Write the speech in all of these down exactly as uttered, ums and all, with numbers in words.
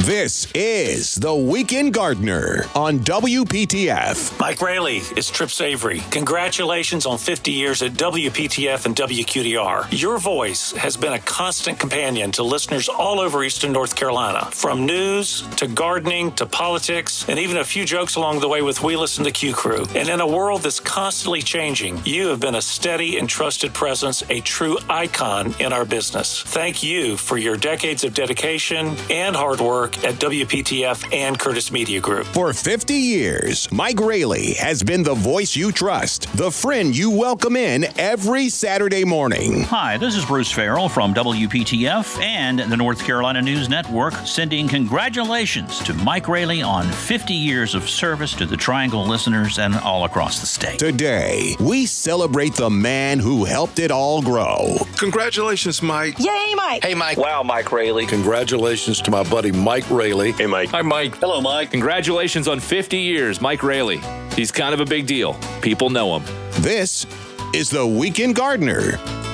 This is The Weekend Gardener on W P T F. Mike Rayleigh, it's Trip Savory. Congratulations on fifty years at W P T F and W Q D R. Your voice has been a constant companion to listeners all over Eastern North Carolina. From news to gardening to politics, and even a few jokes along the way with Wheelus and the Q Crew. And in a world that's constantly changing, you have been a steady and trusted presence, a true icon in our business. Thank you for your decades of dedication and hard work at W P T F and Curtis Media Group. For fifty years, Mike Rayleigh has been the voice you trust, the friend you welcome in every Saturday morning. Hi, this is Bruce Farrell from W P T F and the North Carolina News Network, sending congratulations to Mike Rayleigh on fifty years of service to the Triangle listeners and all across the state. Today, we celebrate the man who helped it all grow. Congratulations, Mike. Yay, Mike. Hey, Mike. Wow, Mike Rayleigh. Congratulations to my buddy Mike Rayleigh. Hey, Mike. Hi, Mike. Hello, Mike. Congratulations on fifty years, Mike Rayleigh. He's kind of a big deal. People know him. This is The Weekend Gardener.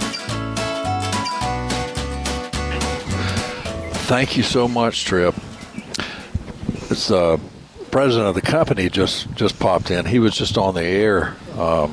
Thank you so much, Trip. It's the uh, president of the company just, just popped in. He was just on the air. Um,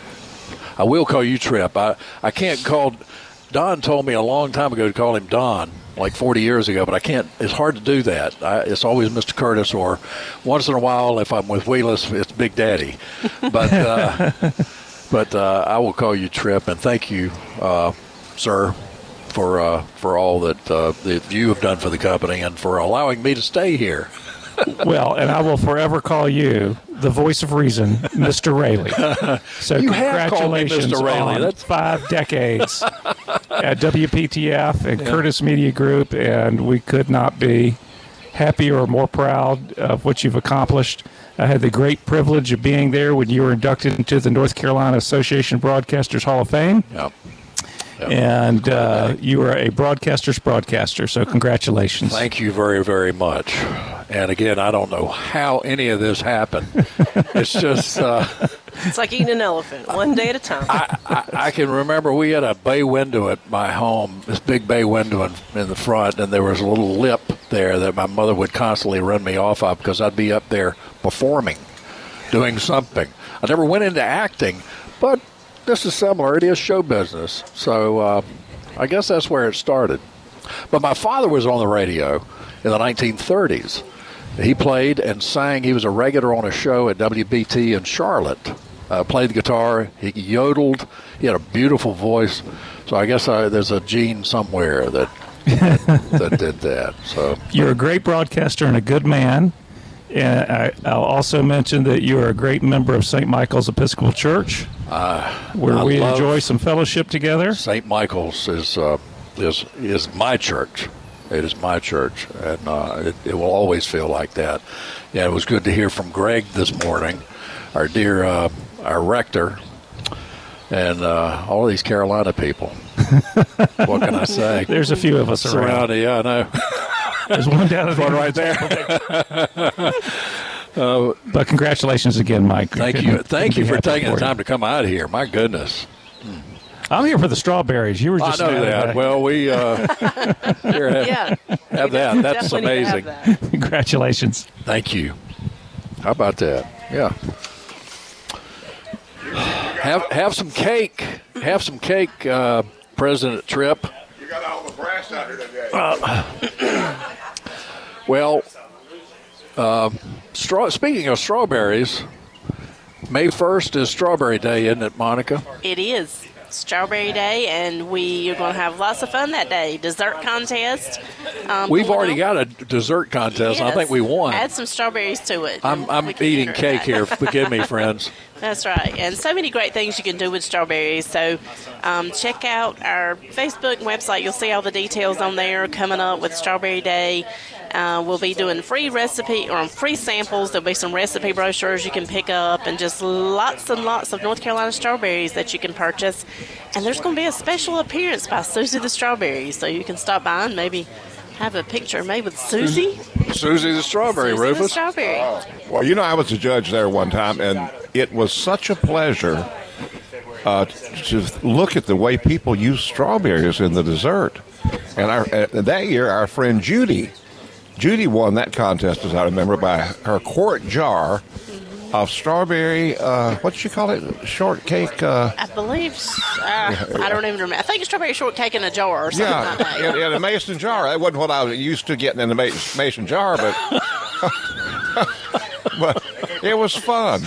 I will call you Trip. I, I can't call... Don told me a long time ago to call him Don, like forty years ago, but I can't. It's hard to do that. I, it's always Mister Curtis, or once in a while, if I'm with Wheelus, it's Big Daddy. But uh, but uh, I will call you Trip, and thank you, uh, sir, for uh, for all that uh, that you have done for the company and for allowing me to stay here. Well, and I will forever call you the voice of reason, Mister Rayleigh. So you congratulations Mister Rayleigh. on That's... five decades at W P T F and yeah. Curtis Media Group, and we could not be happier or more proud of what you've accomplished. I had the great privilege of being there when you were inducted into the North Carolina Association of Broadcasters Hall of Fame. Yep. Yep. And uh, you are a broadcaster's broadcaster, so congratulations. Thank you very, very much. And again, I don't know how any of this happened. It's just... Uh, it's like eating an elephant, one day at a time. I, I, I can remember we had a bay window at my home, this big bay window in, in the front, and there was a little lip there that my mother would constantly run me off of because I'd be up there performing, doing something. I never went into acting, but... this is similar. It is show business. So uh, I guess that's where it started. But my father was on the radio in the nineteen thirties. He played and sang. He was a regular on a show at W B T in Charlotte. Uh, played the guitar. He yodeled. He had a beautiful voice. So I guess I, there's a gene somewhere that, that did that. So you're a great broadcaster and a good man. And I, I'll also mention that you are a great member of Saint Michael's Episcopal Church, uh, where I we enjoy some fellowship together. Saint Michael's is uh, is is my church. It is my church, and uh, it, it will always feel like that. Yeah, it was good to hear from Greg this morning, our dear uh, our rector, and uh, all these Carolina people. What can I say? There's a few of us around. around. Yeah, I know. There's one down at the one right there. uh, but congratulations again, Mike. Thank you. Thank you for taking the time to come out here. My goodness. I'm here for the strawberries. You were just I know that. that. Well, we uh, here have, yeah, have that. That's amazing. That. Congratulations. Thank you. How about that? Yeah. Have have some cake. Have some cake, uh, President Tripp. You got all the brass out here today. Uh, well, uh, straw, speaking of strawberries, May first is Strawberry Day, isn't it, Monica? It is. Strawberry Day, and we are going to have lots of fun that day. Dessert contest. Um, We've already on. got a dessert contest. Yes. I think we won. Add some strawberries to it. I'm, I'm eating cake here. Forgive me, friends. That's right. And so many great things you can do with strawberries. So um, check out our Facebook and website. You'll see all the details on there coming up with Strawberry Day. Uh, we'll be doing free recipe or free samples. There'll be some recipe brochures you can pick up and just lots and lots of North Carolina strawberries that you can purchase. And there's going to be a special appearance by Susie the Strawberry, so you can stop by and maybe have a picture made with Susie. Susie the Strawberry, Susie Rufus. The Strawberry. Oh. Well, you know, I was a judge there one time, and it was such a pleasure uh, to look at the way people use strawberries in the dessert. And our, uh, that year, our friend Judy Judy won that contest, as I remember, by her quart jar of strawberry, uh, what did you call it? Shortcake? Uh, I believe, uh, I don't even remember. I think it's strawberry shortcake in a jar or something yeah, like that. in, in a mason jar. That wasn't what I was used to getting in the mason, mason jar, but, but it was fun.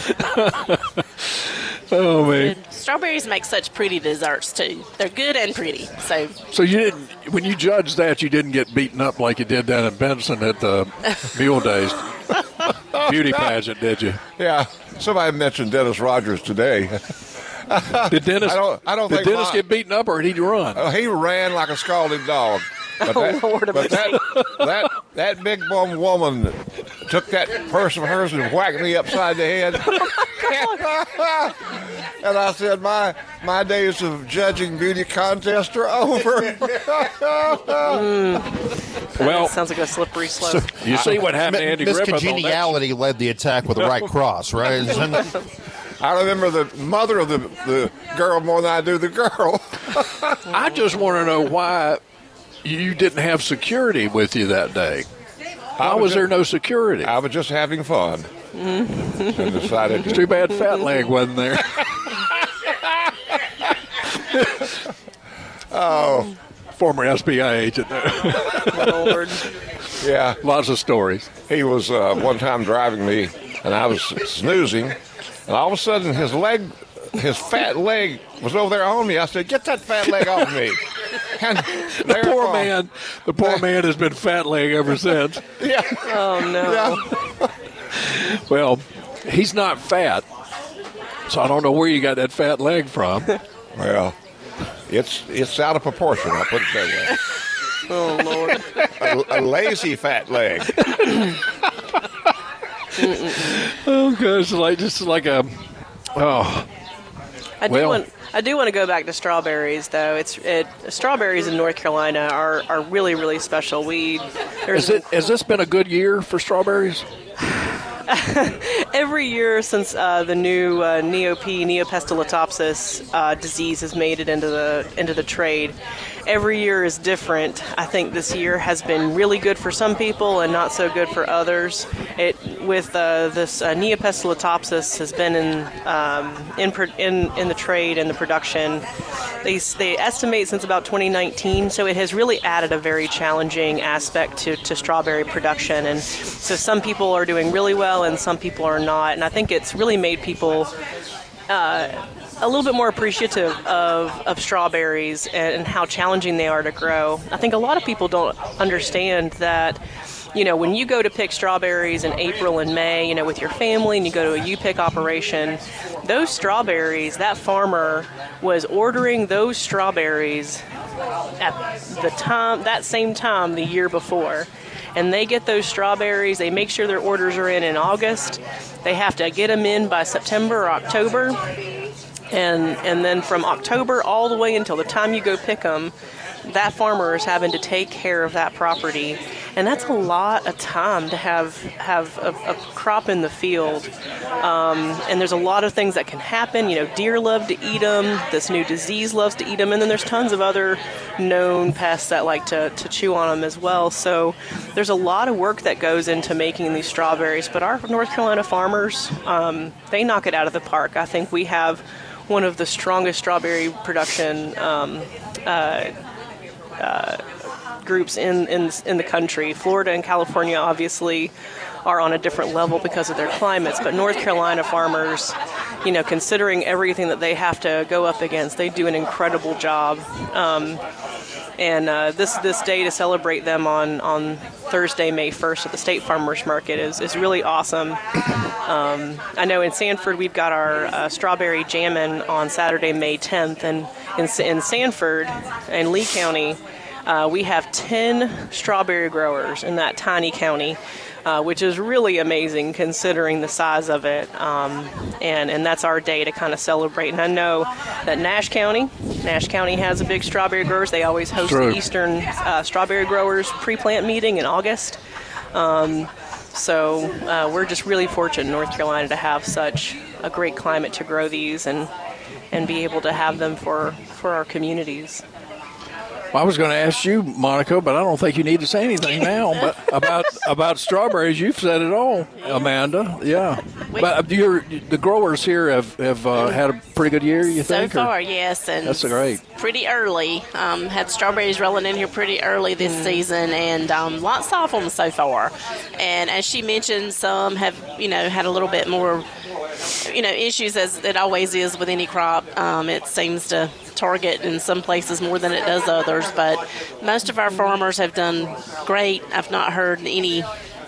Oh, man. And strawberries make such pretty desserts, too. They're good and pretty. So So you didn't, when you judged that, you didn't get beaten up like you did down in Benson at the Mule Days beauty pageant, did you? Yeah, somebody mentioned Dennis Rogers today. Did Dennis, I don't, I don't did think Dennis my- get beaten up or did he run? Uh, he ran like a scalded dog. But, that, Oh, Lord but have that, that that big bum woman took that purse of hers and whacked me upside the head. And I said, my my days of judging beauty contests are over. Well, Sounds like a slippery slope. you see what happened to Andy Miss Griffith on that. Congeniality led the attack with the right cross, right? I remember the mother of the, the girl more than I do the girl. I just want to know why you didn't have security with you that day. Why was, was there just- no security? I was just having fun. And decided It's to too bad Fat Leg wasn't there. Oh, Former S B I agent. Lord. yeah. Lots of stories. He was uh, one time driving me, and I was snoozing, and all of a sudden his leg, his fat leg was over there on me. I said, "Get that fat leg off me!" And The poor man, the poor man has been Fat Leg ever since. Yeah. Oh, no. Yeah. Well, he's not fat, so I don't know where you got that fat leg from. Well, it's it's out of proportion. I'll put it that way. Oh, Lord. A, a lazy fat leg. Oh, gosh, like just like a oh. I do Well- want I do want to go back to strawberries, though. It's it, strawberries in North Carolina are, are really, really special. We there's Has it has this been a good year for strawberries? every year since uh, the new uh, Neop, Neopestolotopsis uh, disease has made it into the into the trade. Every year is different. I think this year has been really good for some people and not so good for others. It with uh, this uh, Neopestolotopsis has been in um, in, pro- in in the trade and the production. They they estimate since about twenty nineteen, so it has really added a very challenging aspect to, to strawberry production. And so some people are doing really well and some people are not. And I think it's really made people uh, a little bit more appreciative of, of strawberries and, and how challenging they are to grow. I think a lot of people don't understand that, you know, when you go to pick strawberries in April and May, you know, with your family and you go to a U-Pick operation, those strawberries, that farmer was ordering those strawberries at the time, that same time the year before. And they get those strawberries, they make sure their orders are in in August. They have to get them in by September or October. And and then from October all the way until the time you go pick them, that farmer is having to take care of that property. And that's a lot of time to have have a, a crop in the field. Um, and there's a lot of things that can happen. You know, deer love to eat them. This new disease loves to eat them. And then there's tons of other known pests that like to, to chew on them as well. So there's a lot of work that goes into making these strawberries. But our North Carolina farmers, um, they knock it out of the park. I think we have one of the strongest strawberry production um, uh, uh, groups in, in in the country. Florida and California obviously are on a different level because of their climates, but North Carolina farmers, you know, considering everything that they have to go up against, they do an incredible job. Um, and uh, this this day to celebrate them on, on Thursday, May first at the State Farmers Market is, is really awesome. Um, I know in Sanford we've got our uh, strawberry jammin' on Saturday, May tenth, and in, in Sanford and Lee County, Uh, we have ten strawberry growers in that tiny county, uh, which is really amazing considering the size of it. Um, and, and that's our day to kind of celebrate. And I know that Nash County, Nash County has a big strawberry growers. They always host True. the Eastern uh, Strawberry Growers pre-plant meeting in August. Um, so uh, we're just really fortunate in North Carolina to have such a great climate to grow these and, and be able to have them for, for our communities. I was going to ask you, Monica, but I don't think you need to say anything now. But about about strawberries, you've said it all, Amanda. Yeah, but your the growers here have have uh, had a pretty good year. You so think? So far, or? yes, and that's great. Pretty early. Um, had strawberries rolling in here pretty early this mm. season, and um, lots of them so far. And as she mentioned, some have you know had a little bit more you know issues, as it always is with any crop. Um, it seems to target in some places more than it does others, but most of our farmers have done great. I've not heard any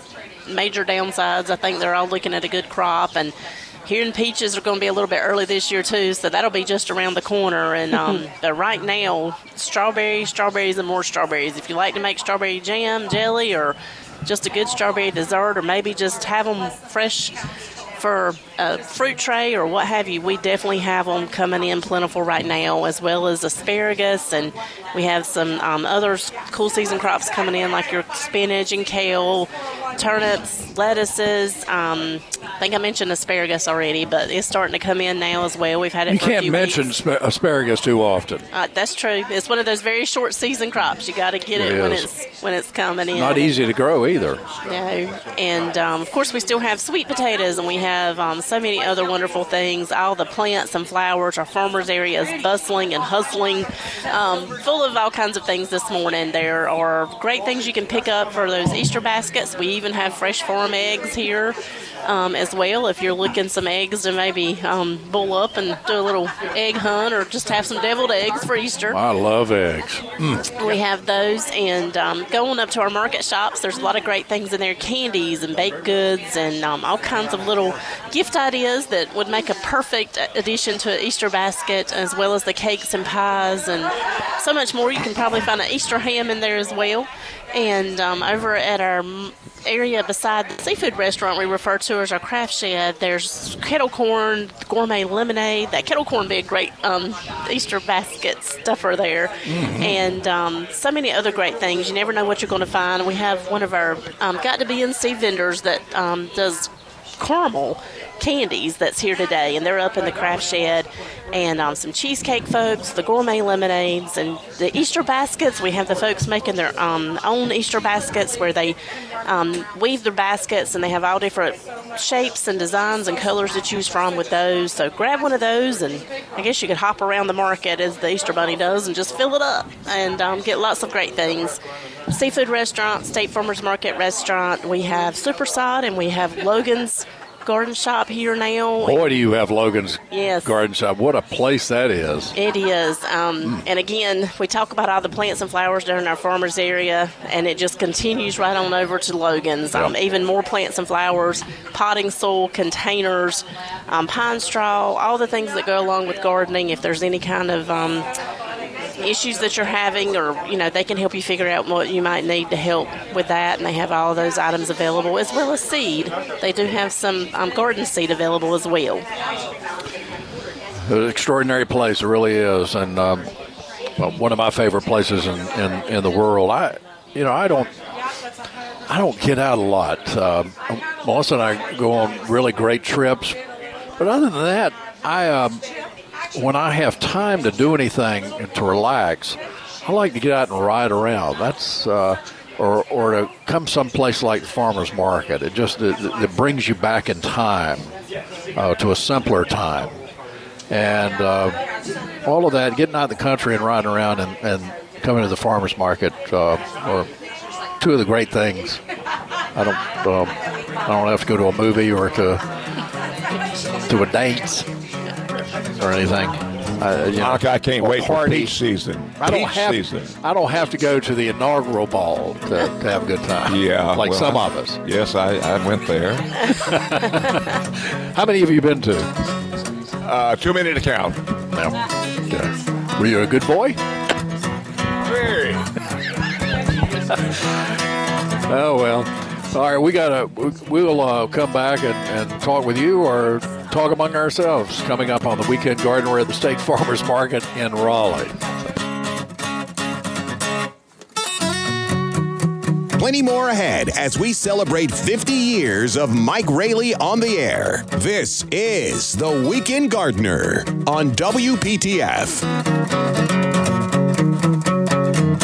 major downsides. I think they're all looking at a good crop, and here in peaches are going to be a little bit early this year too, so that'll be just around the corner. And um, but right now, strawberries, strawberries, and more strawberries. If you like to make strawberry jam, jelly, or just a good strawberry dessert, or maybe just have them fresh for a fruit tray or what have you, we definitely have them coming in plentiful right now, as well as asparagus, and we have some um, other cool season crops coming in, like your spinach and kale, turnips, lettuces. Um, I think I mentioned asparagus already, but it's starting to come in now as well. We've had it you for a few can't mention weeks. Sp- asparagus too often. Uh, that's true. It's one of those very short season crops. You got to get it, it when is. it's when it's coming in. Not easy to grow either. No, and um, of course we still have sweet potatoes, and we have um, so many other wonderful things. All the plants and flowers. Our farmers area is bustling and hustling, um, full of all kinds of things this morning. There are great things you can pick up for those Easter baskets. We even have fresh farm eggs here um, as well. If you're looking some eggs to maybe um, bull up and do a little egg hunt, or just have some deviled eggs for Easter. I love eggs. Mm. We have those, and um, going up to our market shops, there's a lot of great things in there, candies and baked goods, and um, all kinds of little gift ideas that would make a perfect addition to an Easter basket, as well as the cakes and pies and so much more. You can probably find an Easter ham in there as well. And um, over at our area beside the seafood restaurant we refer to as our craft shed, there's kettle corn, gourmet lemonade. That kettle corn would be a great um, Easter basket stuffer there. Mm-hmm. And um, so many other great things. You never know what you're going to find. We have one of our um, Got to Be N C vendors that um, does caramel candies that's here today, and they're up in the craft shed. And um, some cheesecake folks, the gourmet lemonades, and the Easter baskets. We have the folks making their um, own Easter baskets where they um, weave their baskets, and they have all different shapes and designs and colors to choose from with those. So grab one of those, and I guess you could hop around the market as the Easter Bunny does and just fill it up and um, get lots of great things. Seafood restaurant, State Farmers Market restaurant. We have Superside, and we have Logan's Garden Shop here now. Boy, do you have Logan's yes. Garden Shop. What a place that is. It is. Um, mm. And again, we talk about all the plants and flowers during our farmers area, and it just continues right on over to Logan's. Um, yeah. Even more plants and flowers, potting soil, containers, um, pine straw, all the things that go along with gardening. If there's any kind of um, issues that you're having, or you know, they can help you figure out what you might need to help with that, and they have all those items available, as well as seed. They do have some um, garden seed available as well. An extraordinary place, it really is, and um, well, one of my favorite places in, in, in the world. I, you know, I don't, I don't get out a lot. Um, Melissa and I go on really great trips, but other than that, I. Um, When I have time to do anything and to relax, I like to get out and ride around. That's uh, or or to come someplace like the farmers market. It just it, it brings you back in time uh, to a simpler time, and uh, all of that. Getting out in the country and riding around and, and coming to the farmers market uh, are two of the great things. I don't um, I don't have to go to a movie or to to a dance or anything. Uh, you know, I can't wait party. for peach season. I don't peach have. season. I don't have to go to the inaugural ball to, to have a good time. Yeah, like well, some I, of us. Yes, I, I went there. How many have you been to? Uh, too many to count. No. Yeah. Were you a good boy? Very. Oh well. All right, we gotta. We'll uh, come back and, and talk with you, or talk among ourselves. Coming up on the Weekend Garden, we're at the State Farmers Market in Raleigh. Plenty more ahead as we celebrate fifty years of Mike Raley on the air. This is the Weekend Gardener on W P T F.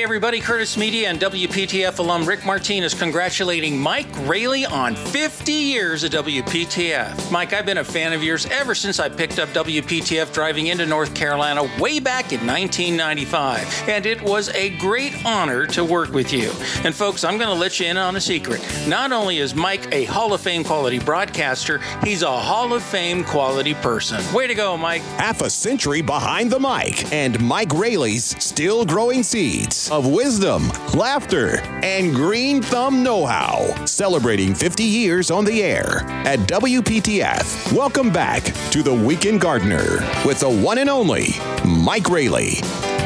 everybody. Curtis Media and W P T F alum Rick Martin is congratulating Mike Rayleigh on fifty years of W P T F. Mike, I've been a fan of yours ever since I picked up W P T F driving into North Carolina way back in nineteen ninety-five, and it was a great honor to work with you. And folks, I'm going to let you in on a secret. Not only is Mike a Hall of Fame quality broadcaster, he's a Hall of Fame quality person. Way to go, Mike. Half a century behind the mic, and Mike Rayleigh's still growing seeds of wisdom, laughter, and green thumb know-how. Celebrating fifty years on the air at W P T F. Welcome back to The Weekend Gardener with the one and only Mike Rayleigh.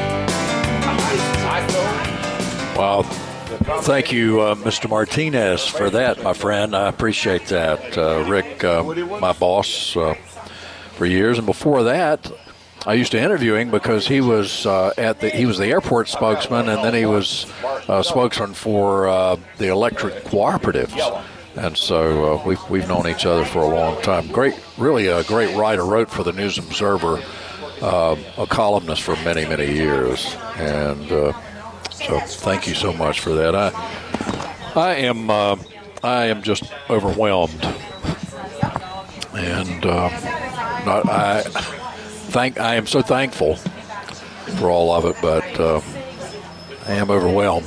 Well, thank you, uh, Mister Martinez, for that, my friend. I appreciate that. Uh, Rick, uh, my boss uh, for years, and before that, I used to interview him because he was uh, at the he was the airport spokesman, and then he was uh, spokesman for uh, the electric cooperatives, and so uh, we've we've known each other for a long time. Great, really a great writer. Wrote for the News Observer, uh, a columnist for many many years, and uh, so thank you so much for that. I I am uh, I am just overwhelmed, and uh, not, I. Thank, I am so thankful for all of it, but uh, I am overwhelmed.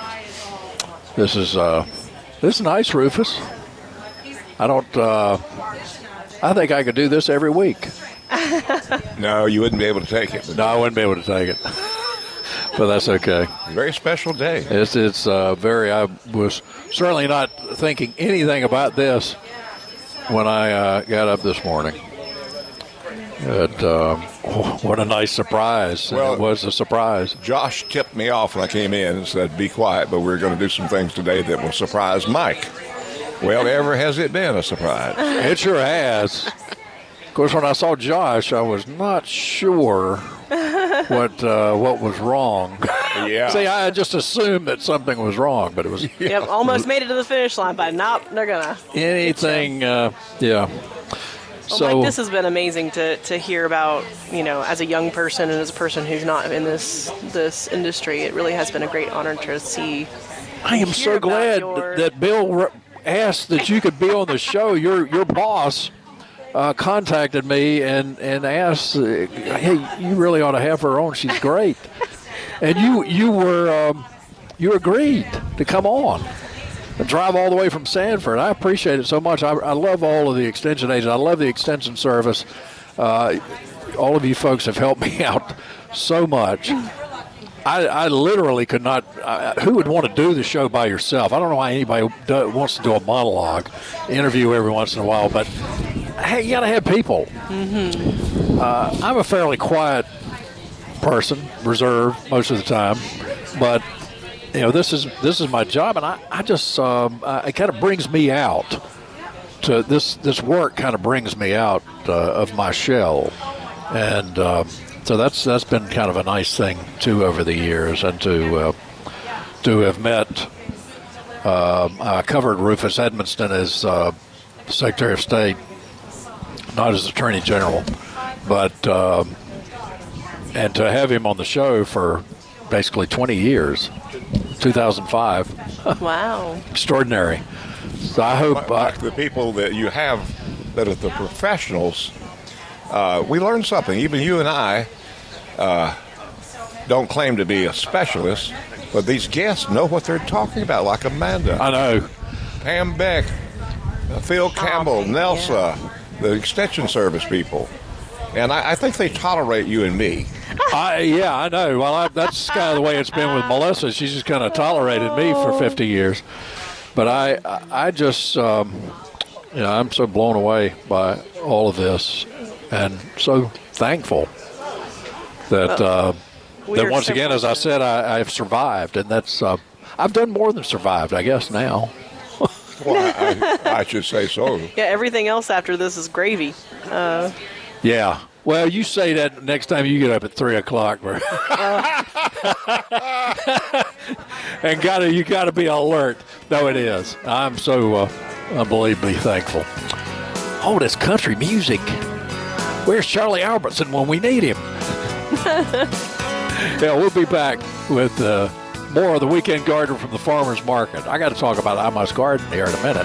This is uh, this is nice, Rufus. I don't. Uh, I think I could do this every week. No, you wouldn't be able to take it. No, I wouldn't be able to take it. But that's okay. Very special day. It's it's uh, very. I was certainly not thinking anything about this when I uh, got up this morning. But, um, oh, what a nice surprise. Well, it was a surprise. Josh tipped me off when I came in and said, be quiet, but we're going to do some things today that will surprise Mike. Well, ever has it been a surprise? It sure has. Of course, when I saw Josh, I was not sure what uh, what was wrong. Yeah. See, I just assumed that something was wrong, but it was... Yep, almost made it to the finish line, but nope, they're going to... Anything, uh, yeah. Well, So, Mike, this has been amazing to, to hear about, you know, as a young person and as a person who's not in this this industry. It really has been a great honor to see. I am so glad your... that Bill asked that you could be on the show. Your your boss uh, contacted me and, and asked, uh, hey, you really ought to have her on. She's great. And you you were um, you agreed to come on. Drive all the way from Sanford. I appreciate it so much. I, I love all of the extension agents. I love the extension service. Uh, all of you folks have helped me out so much. I, I literally could not. Uh, who would want to do the show by yourself? I don't know why anybody do, wants to do a monologue, interview every once in a while. But hey, you got to have people. Mm-hmm. Uh, I'm a fairly quiet person, reserved most of the time, but. You know, this is this is my job, and I, I just um, I, it kind of brings me out. To this this work kind of brings me out uh, of my shell, and uh, so that's that's been kind of a nice thing too over the years, and to uh, to have met. Uh, I covered Rufus Edmonston as uh, Secretary of State, not as Attorney General, but um, and to have him on the show for basically twenty years. two thousand five. Wow. Extraordinary. So I hope uh, the people that you have that are the professionals, uh, we learn something. Even you and I uh, don't claim to be a specialist, but these guests know what they're talking about, like Amanda. I know. Pam Beck, uh, Phil Campbell, oh, Nelsa, yeah. The Extension Service people. And I, I think they tolerate you and me. I, yeah, I know. Well, I, that's kind of the way it's been with Melissa. She's just kind of tolerated me for fifty years. But I, I just, um, you know, I'm so blown away by all of this, and so thankful that uh, that once again, as I said, I, I've survived, and that's uh, I've done more than survived, I guess now. Well, I, I, I should say so. Yeah, everything else after this is gravy. Uh, yeah. Well, you say that next time you get up at three o'clock, uh. and gotta you gotta be alert. No, it is. I'm so uh, unbelievably thankful. Oh, this country music. Where's Charlie Albertson when we need him? Yeah, we'll be back with uh, more of the Weekend Gardener from the Farmers Market. I got to talk about I Must Garden here in a minute.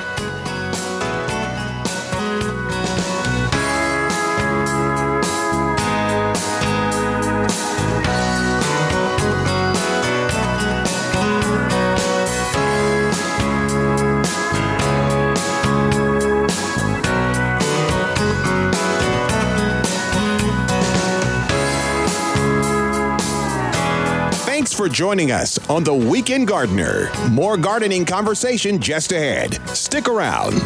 Thanks for joining us on The Weekend Gardener. More gardening conversation just ahead. Stick around.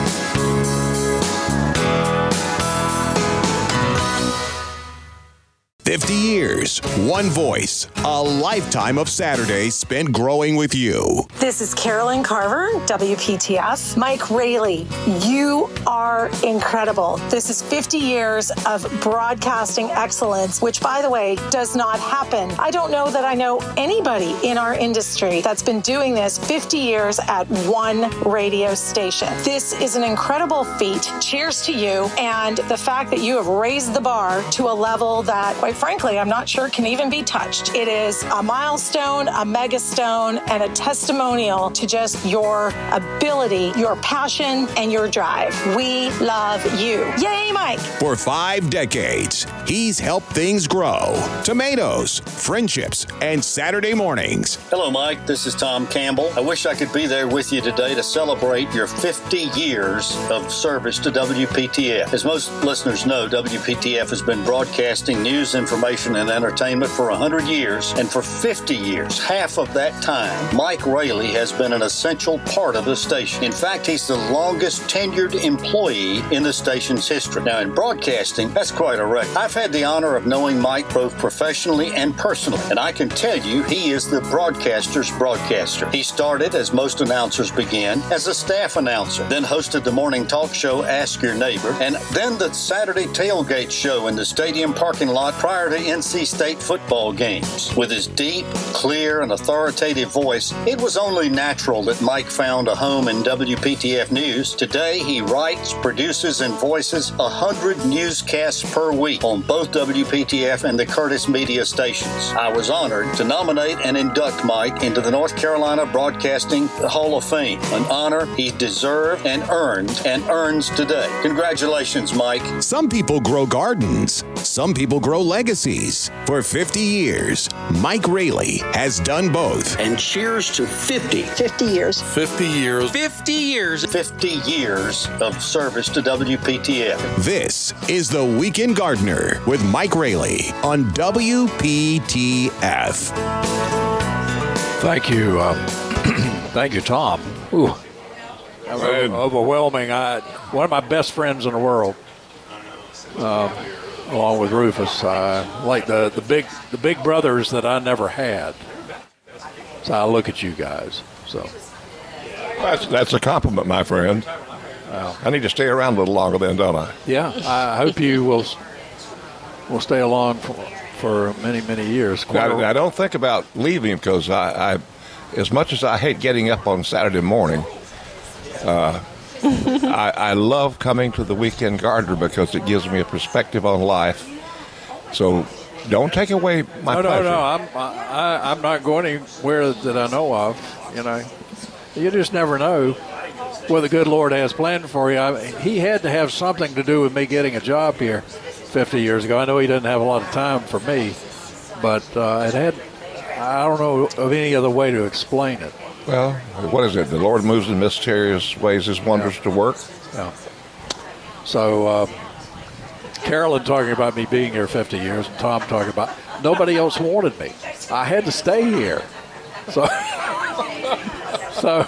fifty years, one voice, a lifetime of Saturdays spent growing with you. This is Carolyn Carver, W P T F. Mike Raley, you are incredible. This is fifty years of broadcasting excellence, which, by the way, does not happen. I don't know that I know anybody in our industry that's been doing this fifty years at one radio station. This is an incredible feat. Cheers to you and the fact that you have raised the bar to a level that, quite frankly, I'm not sure can even be touched. It is a milestone, a megastone, and a testimonial to just your ability, your passion, and your drive. We love you. Yay, Mike! For five decades, he's helped things grow. Tomatoes, friendships, and Saturday mornings. Hello, Mike. This is Tom Campbell. I wish I could be there with you today to celebrate your fifty years of service to W P T F. As most listeners know, W P T F has been broadcasting news, information, and entertainment for one hundred years, and for fifty years, half of that time, Mike Raley has been an essential part of the station. In fact, he's the longest tenured employee in the station's history. Now, in broadcasting, that's quite a record. I've had the honor of knowing Mike both professionally and personally, and I can tell you he is the broadcaster's broadcaster. He started, as most announcers begin, as a staff announcer, then hosted the morning talk show Ask Your Neighbor, and then the Saturday tailgate show in the stadium parking lot prior to N C State football games. With his deep, clear, and authoritative voice, it was only natural that Mike found a home in W P T F News. Today, he writes, produces, and voices one hundred newscasts per week on both W P T F and the Curtis Media stations. I was honored to nominate and induct Mike into the North Carolina Broadcasting Hall of Fame, an honor he deserved and earned and earns today. Congratulations, Mike. Some people grow gardens. Some people grow legacies. For fifty years, Mike Raley has done both. And cheers to fifty. fifty years. fifty years. fifty years. fifty years of service to W P T F. This is The Weekend Gardener with Mike Raley on W P T F. Thank you. Um, thank you, Tom. Ooh. That was overwhelming. I, one of my best friends in the world, um, along with Rufus, uh, like the, the big the big brothers that I never had. So I look at you guys. So That's, that's a compliment, my friend. Wow. I need to stay around a little longer then, don't I? Yeah, I hope you will will stay along for, for many, many years. I, I don't think about leaving because I, I, as much as I hate getting up on Saturday morning, uh, I, I love coming to the Weekend Gardener because it gives me a perspective on life. So don't take away my no, pleasure. No, no, I'm I, I'm not going anywhere that I know of. You know, you just never know what the good Lord has planned for you. I, he had to have something to do with me getting a job here fifty years ago. I know he didn't have a lot of time for me, but uh, it had. I don't know of any other way to explain it. Well, what is it? The Lord moves in mysterious ways His wonders yeah. to work. Yeah. So, uh, Carolyn talking about me being here fifty years, and Tom talking about nobody else wanted me. I had to stay here. So, so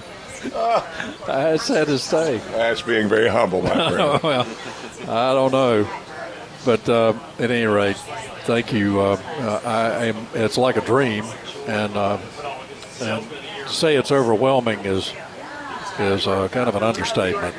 I just had to stay. That's being very humble, my friend. Well, I don't know. But uh, at any rate, thank you. Uh, uh, I am. It's like a dream, and uh, and to say it's overwhelming is is uh, kind of an understatement.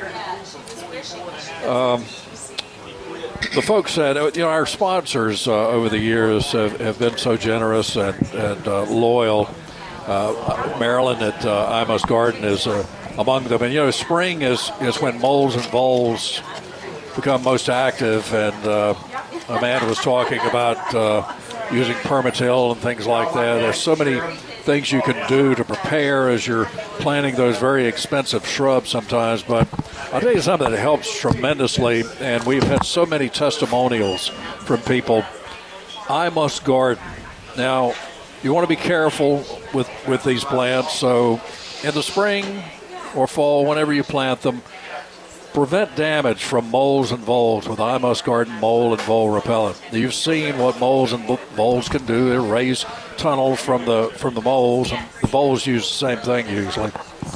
Um, the folks said, you know, our sponsors uh, over the years have, have been so generous and and uh, loyal. Uh, Marilyn at uh, I Must Garden is uh, among them, and you know, spring is is when moles and voles become most active, and uh, Amanda was talking about uh, using Permatil and things like that. There's so many things you can do to prepare as you're planting those very expensive shrubs sometimes. But I'll tell you something that helps tremendously, and we've had so many testimonials from people. I Must Garden. Now, you want to be careful with, with these plants, so in the spring or fall, whenever you plant them, prevent damage from moles and voles with I Must Garden mole and vole repellent. You've seen what moles and voles can do. They raise tunnels from the from the moles, and the voles use the same thing usually.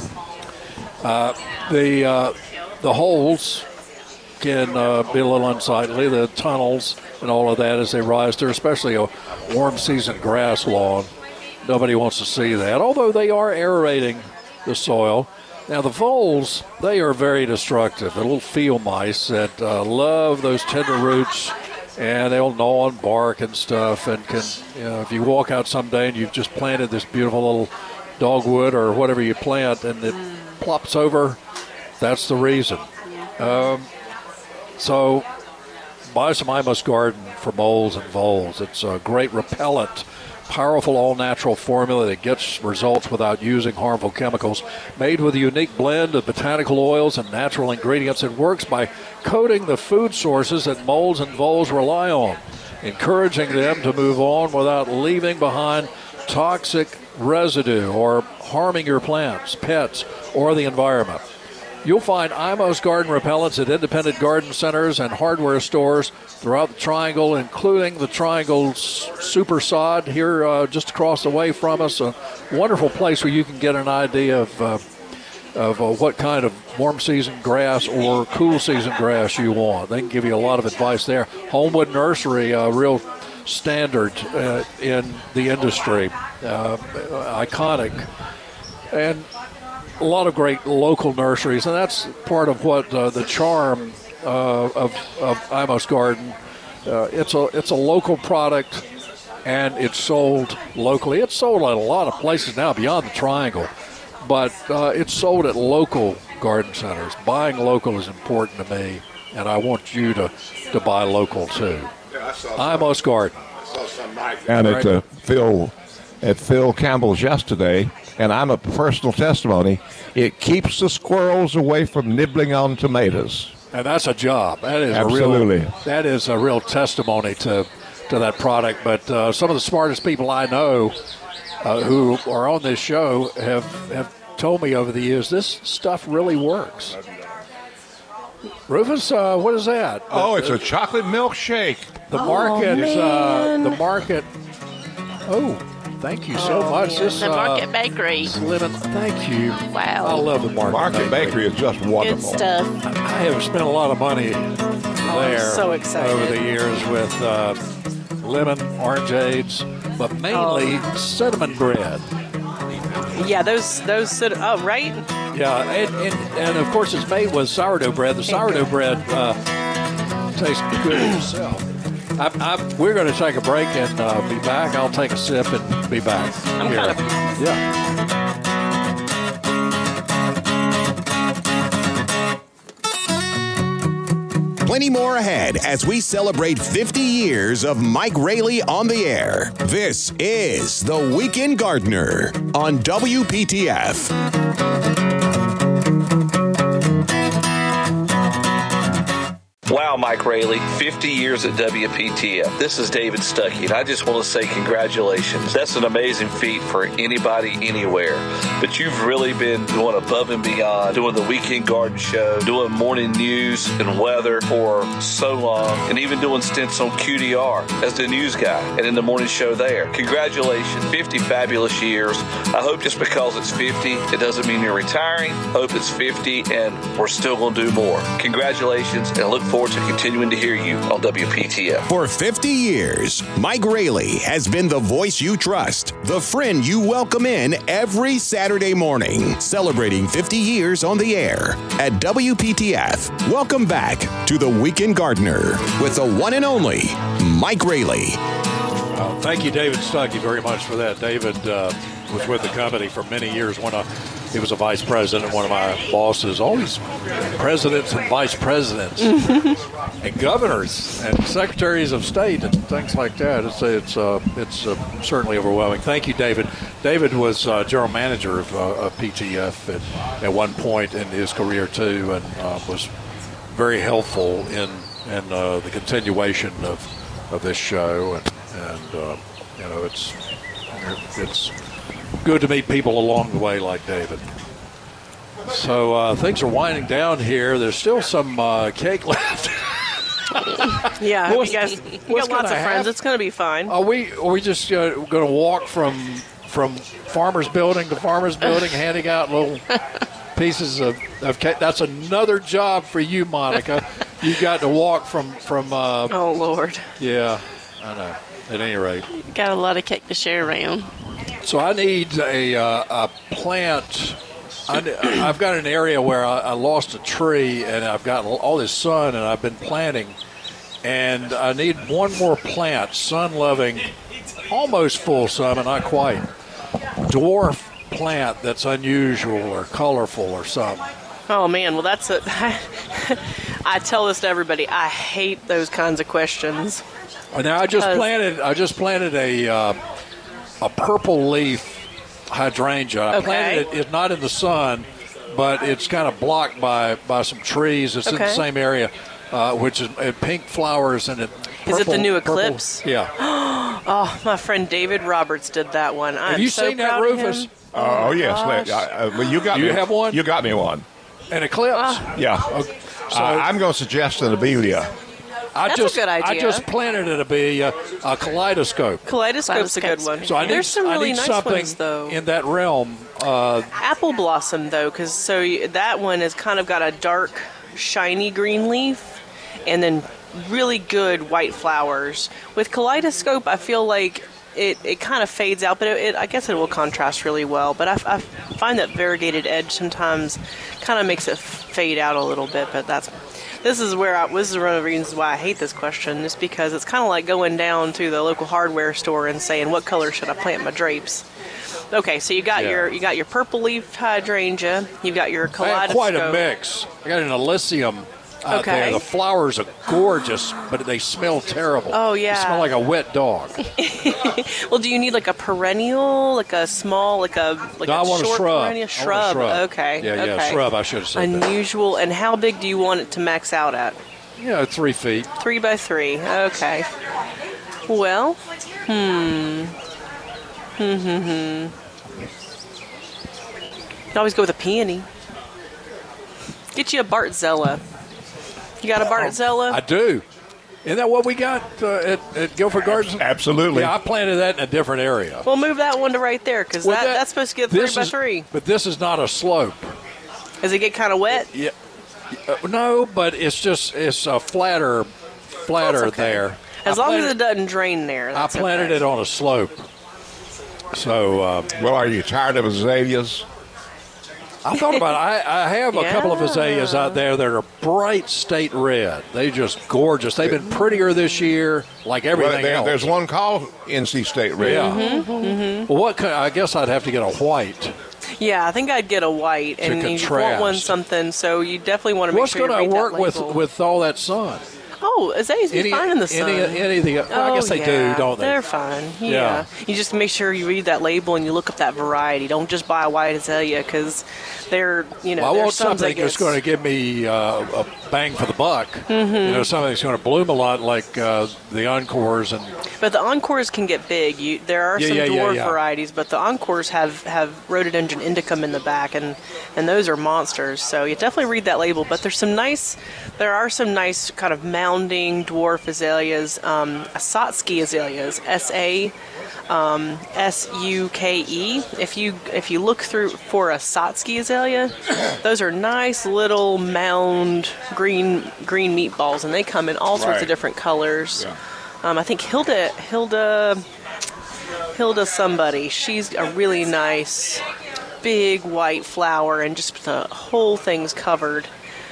Uh, the uh, the holes can uh, be a little unsightly. The tunnels and all of that as they rise through, especially a warm season grass lawn. Nobody wants to see that, although they are aerating the soil. Now, the voles, they are very destructive. The little field mice that uh, love those tender roots, and they'll gnaw on bark and stuff. And can, you know, if you walk out someday and you've just planted this beautiful little dogwood or whatever you plant, and it plops over, that's the reason. Um, so, buy some I Must Garden for moles and voles. It's a great repellent. Powerful all-natural formula that gets results without using harmful chemicals. Made with a unique blend of botanical oils and natural ingredients, it works by coating the food sources that moles and voles rely on, encouraging them to move on without leaving behind toxic residue or harming your plants, pets, or the environment. You'll find I Must Garden repellents at independent garden centers and hardware stores throughout the Triangle, including the Triangle's Super Sod here uh, just across the way from us. A wonderful place where you can get an idea of uh, of uh, what kind of warm season grass or cool season grass you want. They can give you a lot of advice there. Homewood Nursery, a real standard uh, in the industry, uh, iconic. And a lot of great local nurseries, and that's part of what uh, the charm uh, of, of I Must Garden. Uh, it's a it's a local product, and it's sold locally. It's sold at a lot of places now beyond the Triangle, but uh, it's sold at local garden centers. Buying local is important to me, and I want you to, to buy local too. Yeah, I Must Garden. And at uh, Phil at Phil Campbell's yesterday. And I'm a personal testimony, it keeps the squirrels away from nibbling on tomatoes. And that's a job. That is Absolutely. A real, that is a real testimony to, to that product. But uh, some of the smartest people I know uh, who are on this show have, have told me over the years, this stuff really works. Rufus, uh, what is that? Oh, it's a chocolate milkshake. The Oh, market, uh, man. the market, oh, thank you so Oh, much. yeah. This the Market uh, Bakery. Lemon, thank you. Wow. I love the Market, Market Bakery is just Good wonderful. stuff. I have spent a lot of money there so excited. over the years with uh, lemon, orangeades, but mainly Oh. cinnamon bread. Yeah, those those cit- oh right. Yeah, and, and, and of course it's made with sourdough bread. The sourdough bread uh, tastes good itself. I, I, we're going to take a break and uh, be back. I'll take a sip and be back. I'm Here. kind of Yeah. Plenty more ahead as we celebrate fifty years of Mike Rayleigh on the air. This is The Weekend Gardener on W P T F. Wow, Mike Rayleigh, fifty years at W P T F. This is David Stuckey, and I just want to say congratulations. That's an amazing feat for anybody, anywhere. But you've really been going above and beyond, doing the Weekend Garden Show, doing morning news and weather for so long, and even doing stints on Q D R as the news guy and in the morning show there. Congratulations, fifty fabulous years. I hope just because it's fifty, it doesn't mean you're retiring. Hope it's fifty, and we're still going to do more. Congratulations, and I look forward to continuing to hear you on W P T F. For fifty years, Mike Rayleigh has been the voice you trust, the friend you welcome in every Saturday morning, celebrating fifty years on the air at W P T F. Welcome back to The Weekend Gardener with the one and only Mike Rayleigh. Uh, thank you, David Stuckey, very much for that. David uh, was with the company for many years when I, he was a vice president, one of my bosses. Always presidents and vice presidents and governors and secretaries of state and things like that. It's it's uh, it's uh, certainly overwhelming. Thank you, David. David was uh, general manager of, uh, of P T F at, at one point in his career too, and uh, was very helpful in in uh, the continuation of of this show. And, and uh, you know, it's it's good to meet people along the way like David. So uh, things are winding down here. There's still some uh, cake left. Yeah, What's- you guys you what's got lots gonna of friends. hap- It's going to be fine. Are we are we just uh, going to walk from from farmers building to farmers building, handing out little pieces of, of cake? That's another job for you, Monica. You got to walk from from. Uh, oh Lord. Yeah, I know. At any rate, Got a lot of cake to share around. so I need a uh, a plant. I, I've got an area where I, I lost a tree, and I've got all this sun, and I've been planting, and I need one more plant, sun-loving, almost full sun, but not quite, dwarf plant that's unusual or colorful or something. Oh man, well that's a. I tell this to everybody. I hate those kinds of questions. Now I just 'Cause- planted. I just planted a uh, a purple leaf hydrangea. I Okay. planted it. It's not in the sun, but it's kind of blocked by by some trees. It's in the Okay. same area, uh, which is uh, pink flowers and it. Is it the purple- new purple- eclipse? Yeah. Oh, my friend David Roberts did that one. I'm Have you so seen that, proud of Rufus? him. Oh, yes. gosh. I, I, well, you got Do you me. have one? You got me one. An eclipse. Ah. Yeah. So- Uh, I'm going to suggest an abelia. I That's a just good I idea. just planted it to be a, a kaleidoscope. Kaleidoscope's a good one. So I need, There's some I really need nice something ones though. in that realm. Uh, Apple blossom though, because so you, that one has kind of got a dark, shiny green leaf, and then really good white flowers. With kaleidoscope, I feel like it, it kind of fades out, but it, it, I guess it will contrast really well. But I, I find that variegated edge sometimes kind of makes it fade out a little bit. But that's this is where I, this is one of the reasons why I hate this question, is because it's kind of like going down to the local hardware store and saying, what color should I plant my drapes? Okay, so you got Yeah. your you got your purple leaf hydrangea, you've got your I kaleidoscope. have quite a mix. I got an Elysium out Okay. there. The flowers are gorgeous, but they smell terrible. Oh, yeah. They smell like a wet dog. Well, do you need like a perennial, like a small, like a like No, a I want a short shrub. perennial I want a shrub? shrub. Okay, Yeah, yeah, okay. shrub. I should have said that. Unusual. And how big do you want it to max out at? Yeah, three feet. Three by three. Okay. Well, hmm. Hmm, hmm, hmm. You can always go with a peony. Get you a Bartzella. You got a Bartzella? I do. Isn't that what we got uh, at, at Guilford Gardens? Absolutely. Yeah, I planted that in a different area. We'll move that one to right there, because Well, that, that- that's supposed to get three this by is- three. But this is not a slope. Does it get kind of wet? Yeah. Uh, no, but it's just it's a flatter, flatter That's okay. there. As I long as planted- it doesn't drain there. I That's planted okay. it on a slope. So, uh, well, are you tired of azaleas? I thought about it. I, I have a couple of Yeah. azaleas out there that are bright state red. They're just gorgeous. They've been prettier this year, like everything Well, there- else. there's one called N C State Red. Yeah. Mm-hmm, mm-hmm. Well, what? Kind, I guess I'd have to get a white. Yeah, I think I'd get a white, To and you want contrast. one something, so you definitely want to make What's sure you going read to that work with label. with all that sun? Oh, azaleas be Any- fine in the sun. any- any of the- well, I guess Oh, they do, yeah. don't they? They're fine. Yeah. Yeah. You just make sure you read that label and you look up that variety. Don't just buy a white azalea because they're, you know, Well, I there's want some that something that's gets- going to give me uh, a bang for the buck. Mhm. You know, something that's going to bloom a lot, like uh, the Encores and. But the Encores can get big. You, there are Yeah, some yeah, yeah, dwarf yeah. varieties, but the Encores have, have rhododendron indicum in the back, and, and those are monsters. So you definitely read that label. But there's some nice, there are some nice kind of mounding dwarf azaleas, um, Satsky azaleas, S A um, S U K E. If you if you look through for a Satsky azalea, those are nice little mound green green meatballs, and they come in all sorts Right. of different colors. Yeah. Um, I think Hilda, Hilda, Hilda somebody, she's a really nice big white flower and just the whole thing's covered.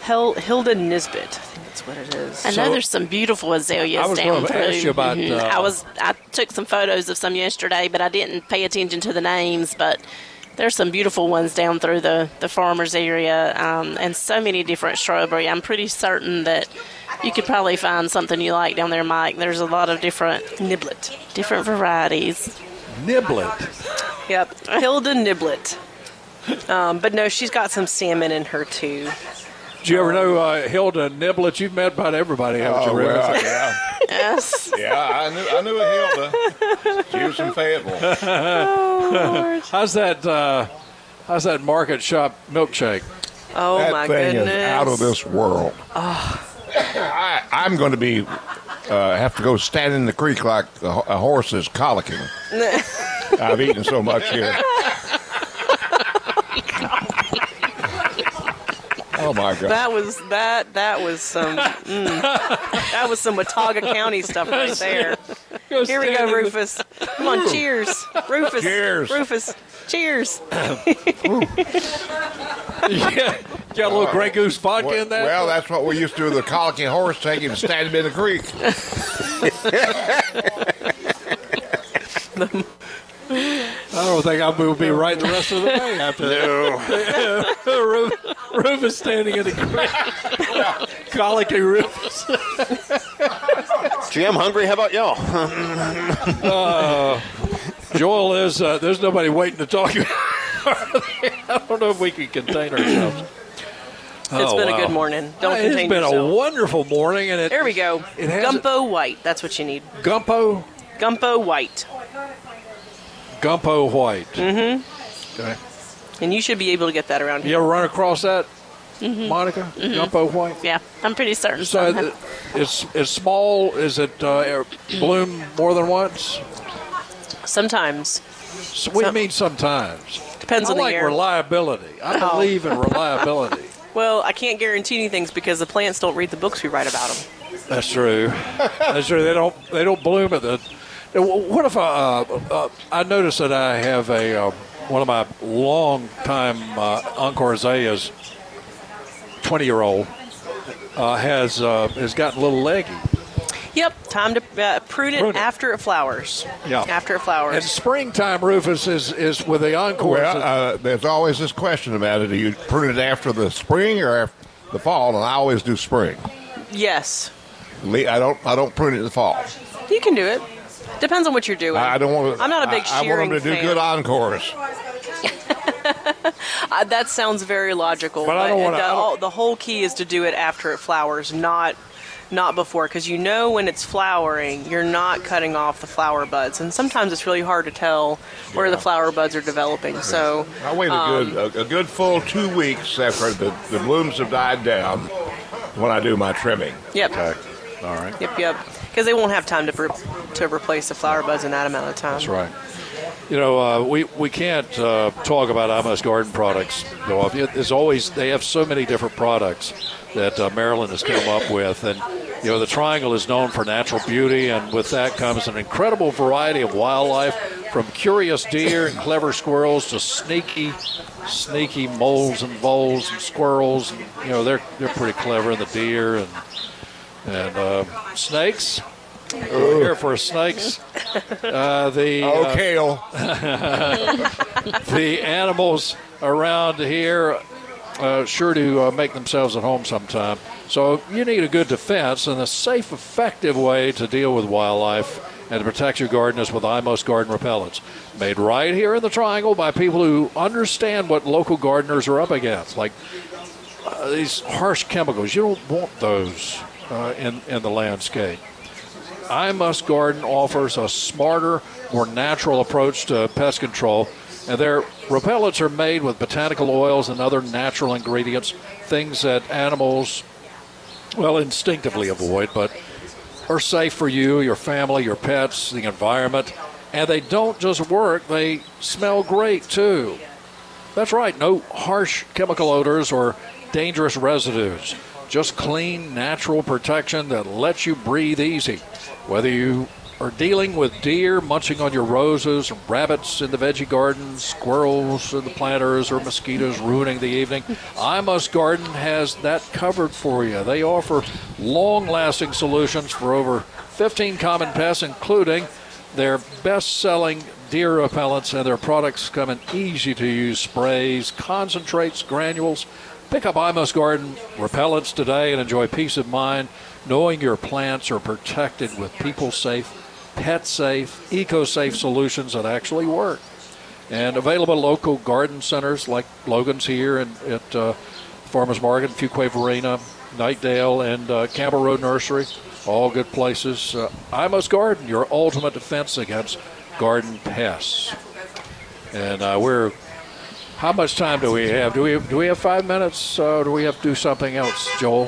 Hel- Hilda Nisbet. I think that's what it is. I know there's some beautiful azaleas I was down gonna through. ask you about, Mhm. uh, I was I took some photos of some yesterday, but I didn't pay attention to the names. But there's some beautiful ones down through the the farmers area, um, and so many different shrubbery. I'm pretty certain that you could probably find something you like down there, Mike. There's a lot of different Niblet, different varieties. Niblet. Yep, Hilda Niblet. Um, but no, she's got some salmon in her too. Did you ever know uh, Hilda Niblet? You've met about everybody, haven't Oh, you, Rick? well, yeah. Yes. Yeah, I knew, I knew a Hilda. She was from Fayetteville. Oh, how's that? Uh, how's that Market Shop milkshake? Oh that my thing goodness! is out of this world. Oh. I, I'm going to be uh, have to go stand in the creek like a, a horse is colicking. I've eaten so much here. Oh my God! That was that that was some mm, that was some Watauga County stuff right there. Go Here we go, stand in the- Rufus. Come on, cheers, Rufus. Cheers. Rufus. Cheers. Yeah, got a little Grey Goose vodka Well, in there. well, that's what we used to do with the colicking horse, take him and stand him in the creek. I don't think I will be right the rest of the day after that. Rufus, Rufus standing in the creek, colicking Rufus. Gee, I'm hungry. How about y'all? uh, Joel is. Uh, there's nobody waiting to talk. I don't know if we can contain ourselves. It's Oh, been wow. a good morning. Don't It's contain been yourself. a wonderful morning, and it. There we go. It has Gumpo white. That's what you need. Gumpo. Gumpo white. Gumpo white. Mm-hmm. Okay. And you should be able to get that around You here. ever run across that, Mhm. Monica? Mhm. Gumpo white. Yeah, I'm pretty certain. So some it- have- it's it's small. Is it uh, bloom more than once? Sometimes. So what do you mean sometimes? Depends I on the like year. reliability. I Oh. believe in reliability. Well, I can't guarantee anything because the plants don't read the books we write about them. That's true. That's true. They don't they don't bloom at the. What if I uh, uh, I notice that I have a uh, one of my long time uh, Encore azaleas, twenty year old, uh, has uh, has gotten a little leggy. Yep, time to uh, prune it Prune it. after it flowers. Yeah. After it flowers. And springtime, Rufus, is, is with the Encore. Well, uh, there's always this question about it. Do you prune it after the spring or after the fall? And I always do spring. Yes. Le- I don't. I don't prune it in the fall. You can do it. Depends on what you're doing. I don't want to. I'm not a big I, I shearing want them to do fan. good encores. Uh, that sounds very logical. But I don't wanna- the, I don't- all- the whole key is to do it after it flowers, not not before, because you know when it's flowering, you're not cutting off the flower buds, and sometimes it's really hard to tell where the flower buds are developing. So I wait a um, good a, a good full two weeks after the, the blooms have died down when I do my trimming. Yep. Okay. All right. Yep, yep. Because they won't have time to re- to replace the flower buds in that amount of time. That's right. You know, uh, we we can't uh, talk about Amos Garden products. Go off. There's always they have so many different products that uh, Maryland has come up with, and you know the Triangle is known for natural beauty, and with that comes an incredible variety of wildlife, from curious deer and clever squirrels to sneaky, sneaky moles and voles and squirrels. And, you know they're they're pretty clever, and the deer and and uh, snakes. We're here for snakes. Uh, the Oh, uh, kale. the animals around here uh, sure to uh, make themselves at home sometime. So you need a good defense, and a safe, effective way to deal with wildlife and to protect your garden is with Imos Garden Repellents. Made right here in the Triangle by people who understand what local gardeners are up against, like uh, these harsh chemicals. You don't want those uh, in, in the landscape. I Must Garden offers a smarter, more natural approach to pest control, and their repellents are made with botanical oils and other natural ingredients, things that animals, well, instinctively avoid, but are safe for you, your family, your pets, the environment, and they don't just work, they smell great, too. That's right, no harsh chemical odors or dangerous residues. Just clean, natural protection that lets you breathe easy. Whether you are dealing with deer munching on your roses, rabbits in the veggie gardens, squirrels in the planters, or mosquitoes ruining the evening, I Must Garden has that covered for you. They offer long-lasting solutions for over fifteen common pests, including their best-selling deer repellents, and their products come in easy-to-use sprays, concentrates, granules. Pick up I Must Garden repellents today and enjoy peace of mind knowing your plants are protected with people-safe, pet-safe, eco-safe solutions that actually work. And available at local garden centers like Logan's here and at uh, Farmers Market, Fuquay Varina, Nightdale, and uh, Campbell Road Nursery. All good places. Uh, I Must Garden, your ultimate defense against garden pests. And uh, we're, how much time do we have? Do we do we have five minutes? Uh, or do we have to do something else, Joel?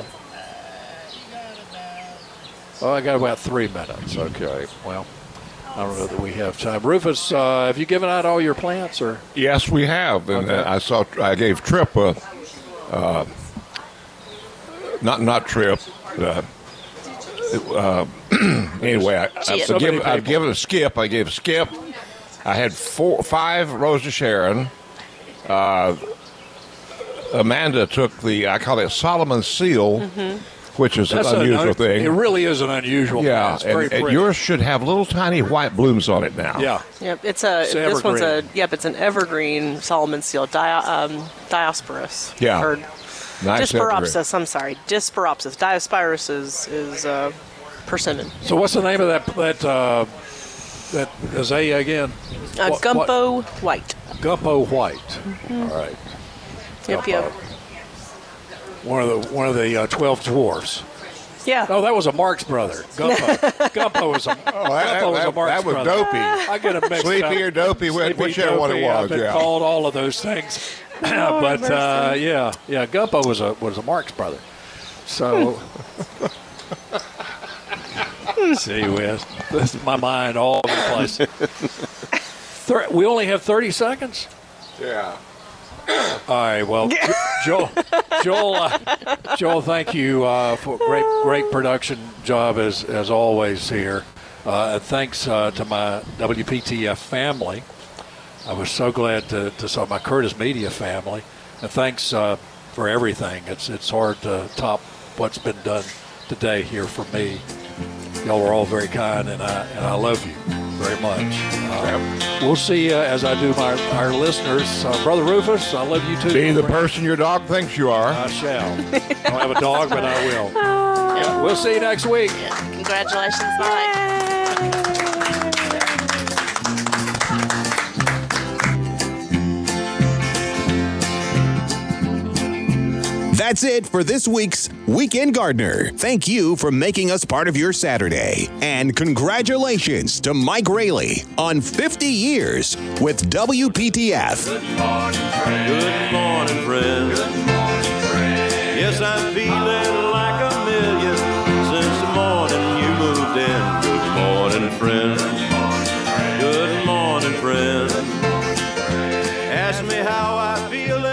Oh, I got about three minutes. Okay. Well, I don't know that we have time. Rufus, uh, have you given out all your plants, or? Yes, we have. And Okay. uh, I saw. I gave Trip a. Uh, not not Trip. Uh, uh, anyway, I, I've, So given, many I've people. given a Skip. I gave Skip. I had four, five Rose of Sharon. Uh, Amanda took the. I call it Solomon Seal. Mhm. Which is That's an an unusual un- thing. It really is an unusual Yeah, plant. It's very and, and pretty. yours should have little tiny white blooms on it now. Yeah. Yep, it's a. It's this one's a. evergreen. Yep, it's an evergreen Solomon seal, di, um, Diosporus. Yeah. Or Nice Disperopsis. I'm sorry, Disperopsis. Diospirus is is uh, persimmon. So what's the name of that that uh, that azalea again? Uh, What- Gumpo white. what- Gumpo white. Mhm. All right. Yep, Gumpo. yep. One of the one of the uh, twelve dwarfs. Yeah. Oh, that was a Marx brother. Gumpo. Gumpo was a. that- Gumpo was a that- Marx that was brother. Dopey. I get them mixed Sleepy up. or Dopey, Sleepy, whichever one it Dopey, I've was, been yeah. called all of those things. Oh, but uh, mercy. yeah, yeah, Gumpo was a was a Marx brother. So. See, Wes, this is my mind all over the place. Thir- we only have thirty seconds. Yeah. All right. Well, Jo- Joel, Joel, uh, Joel, thank you uh, for great, great production job as as always here. Uh, and thanks uh, to my W P T F family. I was so glad to, to saw my Curtis Media family, and thanks uh, for everything. It's it's hard to top what's been done today here for me. Y'all were all very kind, and I and I love you very much. Uh, we'll see uh, as I do my our listeners. Uh, Brother Rufus, I love you too. Be the person your dog thinks you are. I shall. I don't have a dog, but I will. Yeah, we'll see you next week. Congratulations, Mike. That's it for this week's Weekend Gardener. Thank you for making us part of your Saturday. And congratulations to Mike Rayleigh on fifty years with W P T F. Good morning, friend. Yes, I'm feeling like a million since the morning you moved in. Good morning, friend. Good morning, friend. Ask me how I feel